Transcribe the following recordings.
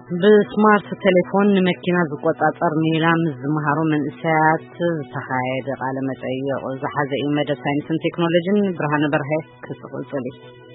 بسمارت تليفون مكينة زقطاطر نيلام زمهارو من إساعات تخايد على متعيق وزحازة إيمادة ساينس تكنولوجين برهان برهي كسقلتلي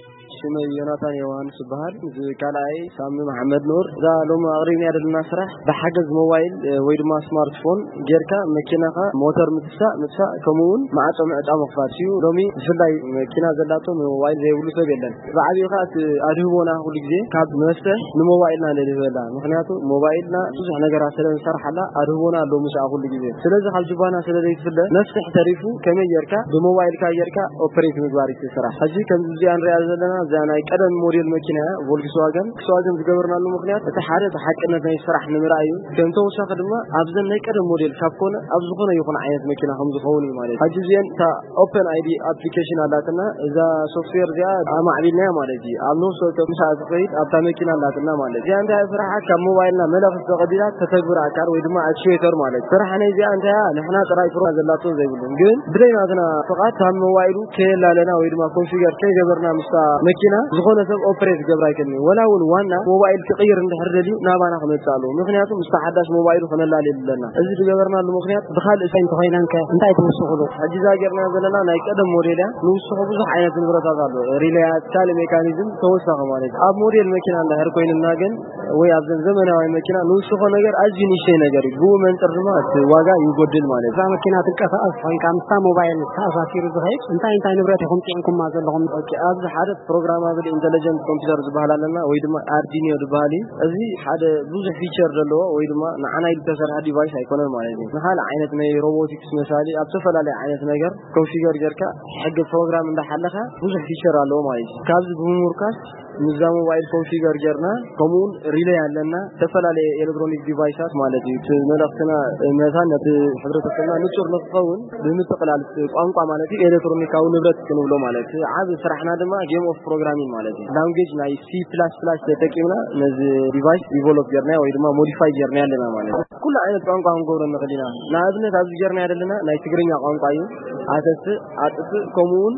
شمي يوناتان يوهان سبهار كالاي سامي محمد نور ذا لوم أغريني عدد المسرح بحجز موبايل ويدما سمارت فون جيركا مكينة موتور متسا كمون مع عطا مخفاتيو لومي فلاي مكينة زلاتو موبايل زي ولو سبيلن بعدي خاط أدهونا كل جزء كاب مستح نموبايلنا للهلا مخنياتو موبايلنا بزح نجار سلام صرح لا أدهونا لو مش أقول جزء سلزة حلجبانا سلزة يتفلا نفتح تعرفو كم يركا بموبايل كيركا أوبريت مزاري سرا حجي كم زي عن رياضنا زانا قدم موديل ماكينه فولكسواجن زغبرنا له مخنيات تحاره بحقنا زي فرح نمرايو كنتو شخدما ابزن ني قدم موديل كابكون ابزخونه يكون عينت ماكينه هم زخوني مالك حجي زين تا اوبن اي دي ابلكيشن علاتنا اذا سوفتوير دي معبينا مالتي امنو سو تمساز قيد ابتا ماكينه علاتنا مالك زي انت فرح كموبايلنا ملف تقديرا تتغبر اكار ويدما اكشيتر مالك فرح انا زي انت نحنا طراي فرو زلاتو زي بلون ግን بدينا فقط هم موبايلو كيلا لنا ويدما كونفيجر كي جبرنا مستا ماكينه زخونه سب اوبريت جبرايكني ولا وانا موبايل تغير اندحردلي نابانا خمصالو مخنياتو مستحدث موبايل خنلال لنا ازي جبرنا المخنيات بخال اسين تخينانك انتي توسخلو حجزا جرنا زلنا ناي قدم موديلا نوسخو بزح عينات نبرات قالو ريليات تال ميكانيزم توسخ مالك اب موديل ماكينه اند هركويننا ግን ወይ አብዘን ዘመናዊ መኪና ንውስخ ነገር አጂን ይሸይ ነገር ጉ መንጥርማት ዋጋ ይጎድል ማለት ዛ መኪና ተንቀሳቀስ ሆይካ ምሳ ሞባይል ታሳፊሩ ዝኸይ እንታይ ንብረት ይኹም ጤንኩም ማዘለኹም ኦኬ ኣብዚ ሓደ ፕሮግራማብል ኢንተለጀንት ኮምፒውተር ዝበሃላለና ወይ ድማ አርዲኒዮ ዝበሃሊ እዚ ሓደ ብዙሕ ፊቸር ዘለዎ ወይ ድማ ንዓና ይተሰርሐ ዲቫይስ ኣይኮነን ማለት እዩ ንኻል ዓይነት ናይ ሮቦቲክስ መሳሊ ኣብ ተፈላለየ ዓይነት ነገር ኮንፊገር ጌርካ ሕግ ፕሮግራም እንዳሓለኻ ብዙሕ ፊቸር ኣለዎ ማለት እዩ ካብዚ ብምርካስ ንዛ ሞባይል ኮንፊገር ጌርና ከምኡን ሪሌይ ኣለና ተፈላለየ ኤሌክትሮኒክ ዲቫይሳት ማለት እዩ መልእኽትና ነታነት ሕብረተሰብና ንጹር ንኽኸውን ብምጥቕላል ቋንቋ ማለት እዩ ኤሌክትሮኒካዊ ንብረት ክንብሎ ማለት እዩ ዓብ ስራሕና ድማ ጌም ኦፍ ፕሮግራሚንግ ማለት እዩ ላንጉዌጅ ናይ C++ ተጠቂምና ነዚ ዲቫይስ ዲቨሎፕ ጌርና ወይ ድማ ሞዲፋይ ጌርና ያለና ማለት እዩ ኩሉ ዓይነት ቋንቋ ክንገብሮ ንኽእልና ንኣብነት ኣብዚ ጌርና ያለና ናይ ትግርኛ ቋንቋ እዩ ኣተስ ኣጥፍ ከምኡን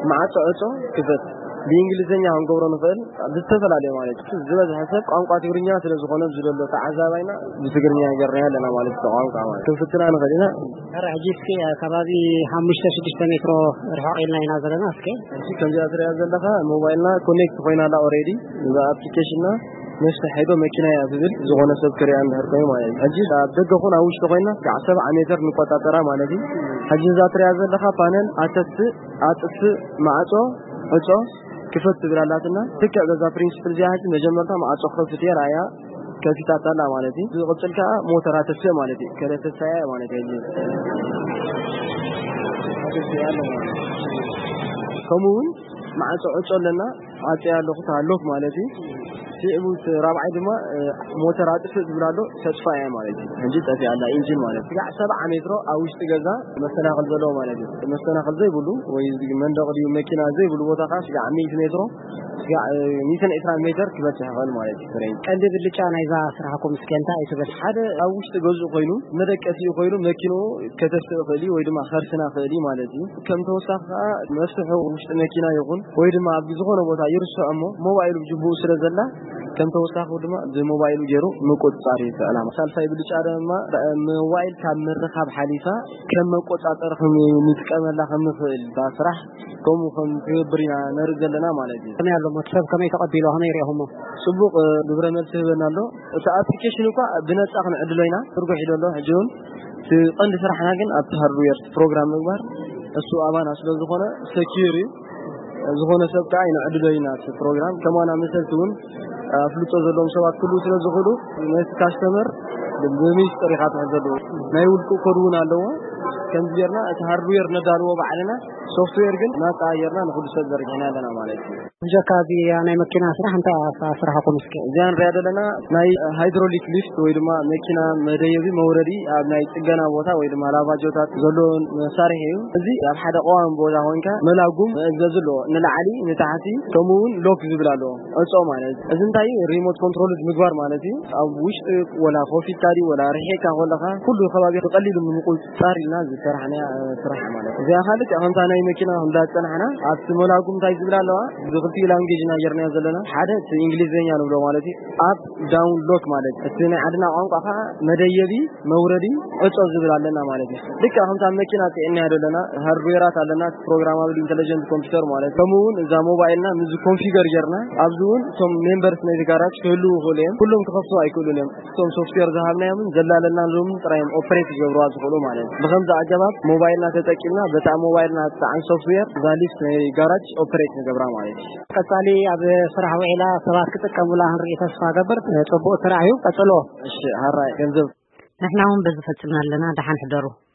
ማዕጾ ክፈት በእንግሊዘኛ አንገብሮ ንፈል ዝተፈላለ ማለት ዝበዝ ሐሰብ ቋንቋ ትግርኛ ስለዝኾነ ዝደሎ ተዓዛባይና በትግርኛ ገርና ያለና ማለት ቋንቋ ማለት ክፍትና ንኸዲና ራጂስ ከባቢ 5-6 ሜትሮ ርሕቅልና ኢና ዘለና እስኪ እዚ ከምዚ አትሪያ ዘለኻ ሞባይልና ኮኔክት ኮይናላ ኦሬዲ እዛ አፕሊኬሽንና ነፍስ ሄዶ መኪና ያዝብል ዝሆነ ሰብ ክሪያ እንደርቆይ ማለት አጂ ደገኹን አውሽ ተቆይና 70 ሜትር ንቆጣጠራ ማለት አጂ ዛትሪያ ዘለኻ ፓነል አጥፍ ማዕጾ እጾ كفت بلالاتنا تكا ذا برينسيبل جاهز مجمرتا مع صخفت يرايا كفيتاتا لا مالتي قلت موترات السي مالتي كلت السي مالتي كمون مع صعص لنا عطيا لوخ مالتي ሲቡት ራብዓይ ድማ ሞተራት ፍዝብላሎ ተስፋያ ማለት ነው እንጂ ጠፊ ያለ ኢንጂን ማለት ነው 70 ሜትሮ አውሽጥ ገዛ መስተናኸል ዘሎ ማለት ነው መስተናኸል ዘይብሉ ወይ መንደቅ ዲዩ መኪና ዘይብሉ ቦታ ካስ 100 ሜትሮ 120 ሜትር ክበጽሕ ይኽእል ማለት እዩ ፍሬን ቀንዲ ብልጫ ናይዛ ስራሕኩም እስከንታ አይተበል ሓደ አውሽጥ ገዙ ኮይኑ መደቀሲ ኮይኑ መኪኖ ከተስእ ኸሊ ወይ ድማ ኸርስና ኸሊ ማለት እዩ ከም ተወሳኸ መስሑ ውሽጥ መኪና ይኹን ወይ ድማ ኣብ ዝኾነ ቦታ ይርስዖሞ ሞባይሉ ጅቡ ስለዘላ كم توسخو دما بموبايل جيرو مقطاري فعلا سالفاي بلچا دما موبايل كامرخاب حليفه كم مقطار خم نتقملا خم خل باسرح كم خم برينا نرجلنا مالتي كم يالو مكتب كم يتقبلوا هنا يريهم سبوق دبرمل سيبنالو اتا ابلكيشن كو بنص اخن ادلوينا ترغو ሄደሎ ህጆን አንድ ስራህና ግን አብታርዌር ፕሮግራም ምግባር እሱ አማና ስለዝኾነ ሴኩሪ ዝኾነ ሰብካ አይና ادلوينا ፕሮግራም ከማና መሰልቱን ፍልጦ ዘሎም ሰባት ሁሉ ስለዝኽሉ ነስ ካስተመር በሚስጥር ይካተሉ ናይ ውልቁ ኮዱን አለው ከምዚርና እቲ ሃርድዌር ነዳልዎ ባዕልና ሶፍትዌር ግን ማጣየርና ንኹሉ ሰብ ዘርግና ኣለና ማለት እዩ ጀካቢ ናይ መኪና ስራሕ እንታይ ስራሕኩም እስኪ ዛን ሪያደለና ናይ ሃይድሮሊክ ሊፍት ወይ ድማ መኪና መደየቢ መውረዲ ኣብ ናይ ጥገና ቦታ ወይ ድማ ላቫጆታት ዘሎ መሳርሒ እዩ እዚ ኣብ ሓደ ቆዋን ቦታ ሆንካ መላጉም ዘዝሎ ንላዕሊ ንታሕቲ ከምኡን ሎክ ዝብላሎ እጾ ማለት እዚ እንታይ ሪሞት ኮንትሮል ምግባር ማለት እዩ ኣብ ውሽጥ ወላ ኮፊ ታዲ ወላ ርሒካ ወላኻ ኩሉ ከባቢ ተቀሊሉ ምንቁል ጻሪና ዝሰርሐና ስራሕ ማለት እዚ ኣኻልክ ኣኸንታ ናይ መኪና እንዳጸናሕና አት ሞላጉም ታይ ዝብላለዋ ዝኽልቲ ላንጌጅ ና የርና ዘለና ሓደ እንግሊዝኛ ነው ብሎ ማለት አፕ ዳውን ሎክ ማለት እቲ ናይ ዓድና ቋንቋ ካ መደየቢ መውረዲ እጾ ዝብላለና ማለት ነው ልክ አሁን ታ መኪና ጽዕና ያደለና ሃርድዌራት አለና ፕሮግራማብል ኢንተለጀንት ኮምፒውተር ማለት ከመውን እዛ ሞባይልና ምዝ ኮንፊገር ጀርና አብዙን ቶም ሜምበርስ ናይ ጋራጅ ሁሉ ሆለም ሁሉም ከፈቱ አይኩሉንም ቶም ሶፍትዌር ዘሃብና ያምን ዘላለና ሎም ጥራይም ኦፕሬት ይገብሩ አዝሆሎ ማለት በከምዛ አገባብ ሞባይልና ተጠቂምና በጣም ሞባይልና ተዓን ሶፍትዌር ዛሊስ ናይ ጋራጅ ኦፕሬት ይገብራ ማለት ቀጣሊ አብ ስራህ ወይላ ሰባት ከተቀሙላ ህሪ ተስፋ ገበር ጽቡቅ ስራዩ ቀጥሎ እሺ ሃራይ ገንዘብ نحن هم بزفتنا لنا دحن حضروا